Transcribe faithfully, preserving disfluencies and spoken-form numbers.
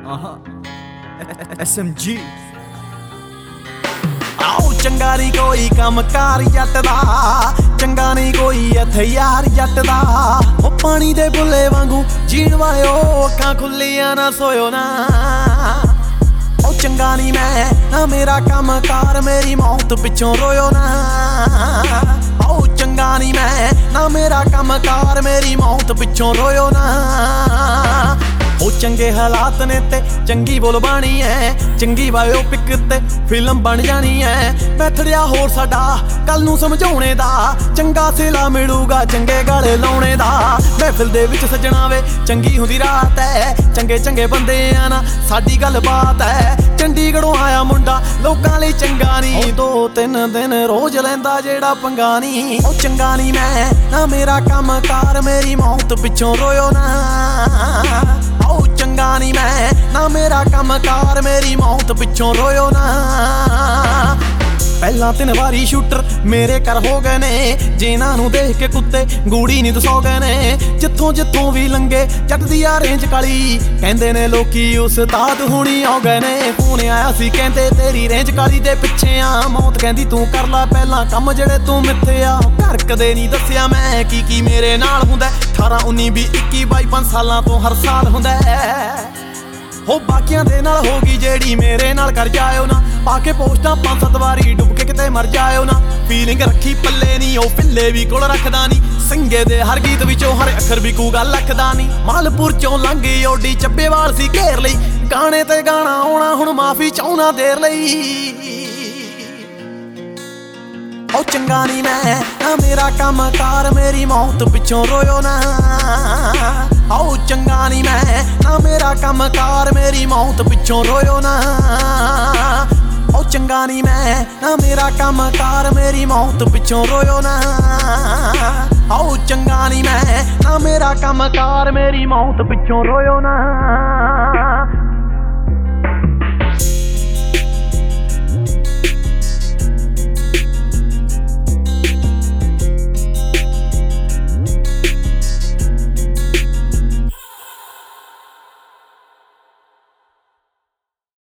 S M G आओ चंगा नहीं कोई कम कार जट दा, चंगा नहीं कोई इत्थे यार जट दा। ओ पानी दे बुले वांगू जीण वालिओ अखां खुल्लियां ना सोयो ना। ओ चंगा नहीं मैं ना मेरा कम कार, मेरी मौत पिछों रोयो ना। ओ चंगा नहीं मैं ना मेरा कम कार, मेरी मौत पिछों रोयो ना। ओ चंगे हालात ने ते चंगी बोल बाणी है, चंगी बायोपिक ते फिल्म बन जानी है। मैथड़िया होर साडा कल नूं समझाउणे दा, चंगा सिला मिलूगा चंगे गले लाउणे दा। महफिल दे विच सजना वे चंगी हुंदी रात है, चंगे चंगे बंदे आ ना साडी गल बात है। चंडीगढ़ों आया मुंडा लोकां लई चंगा नी, दो तीन दिन रोज लैंदा जेड़ा पंगा नी। ओ चंगा नी मैं ना मेरा कम कार, मेरी मौत पिछों रोयो ना। ओ चंगा नहीं मैं ना मेरा कम कार, मेरी मौत पिछों रोयो ना। पहला तीन वारी शूटर मेरे कर हो गए ने, जिन्हां नूं देख के कुत्ते गूड़ी नी दसो गए ने। जिथों जिथों भी लंघे जट दी आ रेंज काली, कहंदे ने लोकी उस्ताद हुणी आ गए ने। फोन आया सी कहंदे तेरी रेंज काली दे पिछे आ, मौत कहंदी तू कर ला पहला कम जेड़े तू मिथे आ। घर कदे नी दस्सिया मैं की की मेरे नाल हुंदा, अठारह उन्नी भी इक्की बाई पांच सालां तो हर साल हुंदा। हो बाकियां दे नाल होगी जेड़ी मेरे नाल कर जाओ ना, पाके पोस्टां पांच सत्त वारी डुब के किते मर जाओ ना। फीलिंग रखी पल्ले नी, ओ पिल्ले भी कोल रखदा नी, संगे दे हर गीत विचों हर अखर भी कू गल लखदा नी। मालपुर चों लंघी ओडी ਚੱਬੇਵਾਲ सी घेर लई, गाने ते गाना आउणा हुण माफी चाहुणा देर लई। ओ चंगा नहीं मैं ना मेरा कम कार, मेरी मौत पिछों रोयो ना। ओ चंगा नहीं मैं ना मेरा कम कार, मेरी मौत पिछों रोयो ना। ओ चंगा नहीं मैं ना मेरा कम कार, मेरी मौत पिछों रोयो ना। ओ चंगा नहीं मैं ना मेरा कम कार, मेरी मौत पिछों रोयो ना।